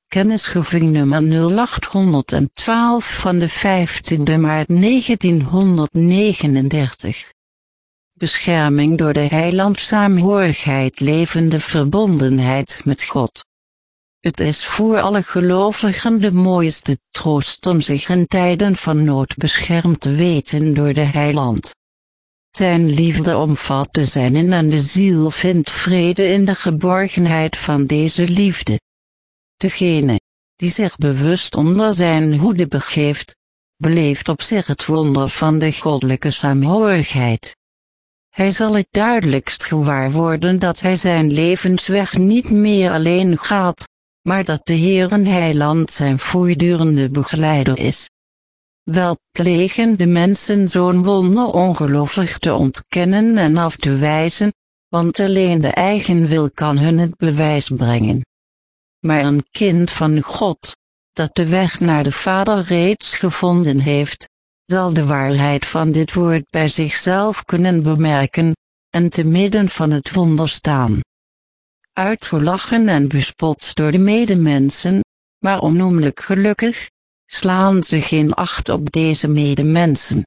Kennisgeving nummer 0812 van de 15e maart 1939. Bescherming door de heiland, saamhorigheid, levende verbondenheid met God. Het is voor alle gelovigen de mooiste troost om zich in tijden van nood beschermd te weten door de heiland. Zijn liefde omvat de zijnen en de ziel vindt vrede in de geborgenheid van deze liefde. Degene die zich bewust onder zijn hoede begeeft, beleeft op zich het wonder van de goddelijke saamhorigheid. Hij zal het duidelijkst gewaar worden dat hij zijn levensweg niet meer alleen gaat, maar dat de Heer en Heiland zijn voortdurende begeleider is. Wel plegen de mensen zo'n wonder ongelovig te ontkennen en af te wijzen, want alleen de eigen wil kan hun het bewijs brengen. Maar een kind van God, dat de weg naar de Vader reeds gevonden heeft, zal de waarheid van dit woord bij zichzelf kunnen bemerken, en te midden van het wonder staan. Uitgelachen en bespot door de medemensen, maar onnoemelijk gelukkig, slaan ze geen acht op deze medemensen.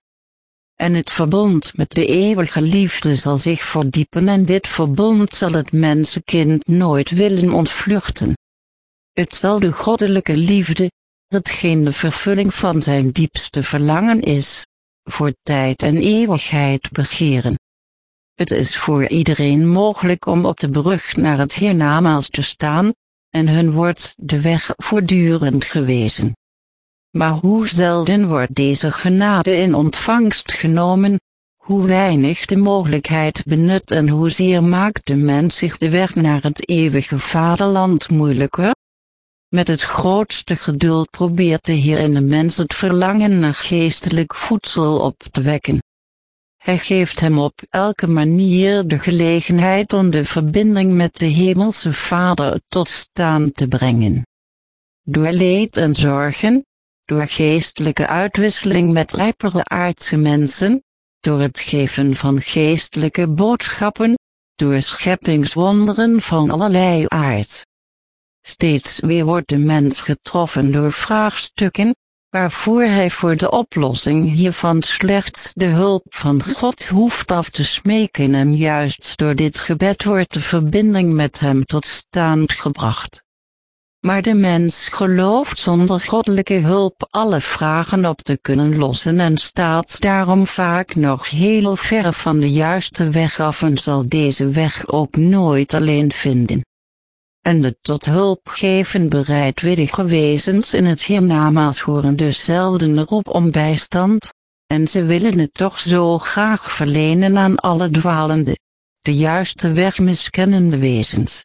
En het verbond met de eeuwige liefde zal zich verdiepen en dit verbond zal het mensenkind nooit willen ontvluchten. Het zal de goddelijke liefde, hetgeen de vervulling van zijn diepste verlangen is, voor tijd en eeuwigheid begeren. Het is voor iedereen mogelijk om op de brug naar het hiernamaals te staan, en hun wordt de weg voortdurend gewezen. Maar hoe zelden wordt deze genade in ontvangst genomen, hoe weinig de mogelijkheid benut en hoezeer maakt de mens zich de weg naar het eeuwige vaderland moeilijker? Met het grootste geduld probeert de Heer in de mens het verlangen naar geestelijk voedsel op te wekken. Hij geeft hem op elke manier de gelegenheid om de verbinding met de Hemelse Vader tot staan te brengen. Door leed en zorgen, door geestelijke uitwisseling met rijpere aardse mensen, door het geven van geestelijke boodschappen, door scheppingswonderen van allerlei aard. Steeds weer wordt de mens getroffen door vraagstukken, waarvoor hij voor de oplossing hiervan slechts de hulp van God hoeft af te smeken en juist door dit gebed wordt de verbinding met hem tot stand gebracht. Maar de mens gelooft zonder goddelijke hulp alle vragen op te kunnen lossen en staat daarom vaak nog heel ver van de juiste weg af en zal deze weg ook nooit alleen vinden. En de tot hulp geven bereidwillige wezens in het hiernamaals horen dus zelden erop om bijstand, en ze willen het toch zo graag verlenen aan alle dwalende, de juiste weg miskennende wezens.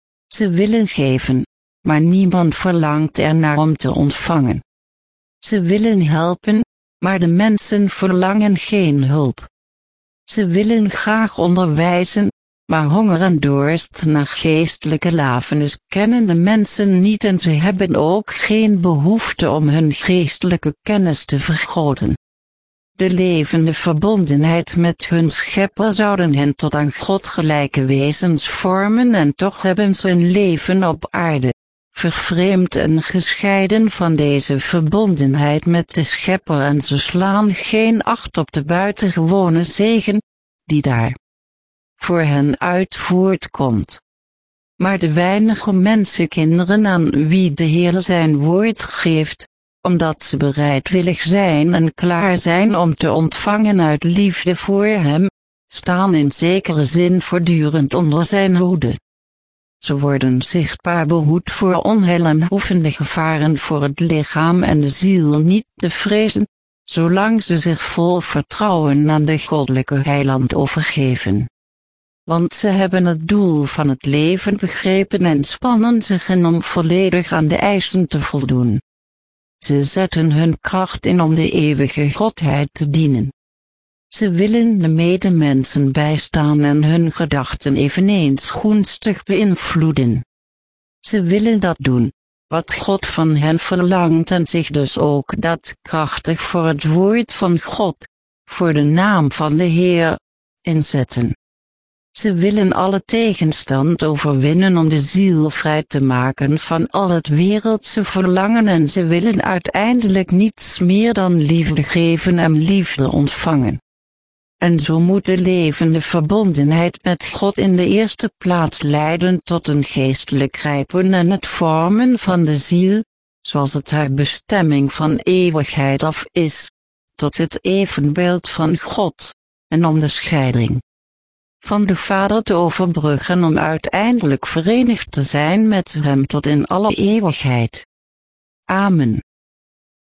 Ze willen geven, maar niemand verlangt ernaar om te ontvangen. Ze willen helpen, maar de mensen verlangen geen hulp. Ze willen graag onderwijzen, maar honger en dorst naar geestelijke lafenis kennen de mensen niet en ze hebben ook geen behoefte om hun geestelijke kennis te vergroten. De levende verbondenheid met hun schepper zouden hen tot aan God gelijke wezens vormen en toch hebben ze een leven op aarde, vervreemd en gescheiden van deze verbondenheid met de schepper en ze slaan geen acht op de buitengewone zegen, die daar voor hen uit voortkomt. Maar de weinige mensenkinderen aan wie de Heer zijn woord geeft, omdat ze bereidwillig zijn en klaar zijn om te ontvangen uit liefde voor hem, staan in zekere zin voortdurend onder zijn hoede. Ze worden zichtbaar behoed voor onheil en hoeven de gevaren voor het lichaam en de ziel niet te vrezen, zolang ze zich vol vertrouwen aan de goddelijke heiland overgeven. Want ze hebben het doel van het leven begrepen en spannen zich in om volledig aan de eisen te voldoen. Ze zetten hun kracht in om de eeuwige Godheid te dienen. Ze willen de medemensen bijstaan en hun gedachten eveneens gunstig beïnvloeden. Ze willen dat doen, wat God van hen verlangt en zich dus ook daadkrachtig voor het woord van God, voor de naam van de Heer, inzetten. Ze willen alle tegenstand overwinnen om de ziel vrij te maken van al het wereldse verlangen en ze willen uiteindelijk niets meer dan liefde geven en liefde ontvangen. En zo moet de levende verbondenheid met God in de eerste plaats leiden tot een geestelijk rijpen en het vormen van de ziel, zoals het haar bestemming van eeuwigheid af is, tot het evenbeeld van God, en om de scheiding van de Vader te overbruggen om uiteindelijk verenigd te zijn met hem tot in alle eeuwigheid. Amen.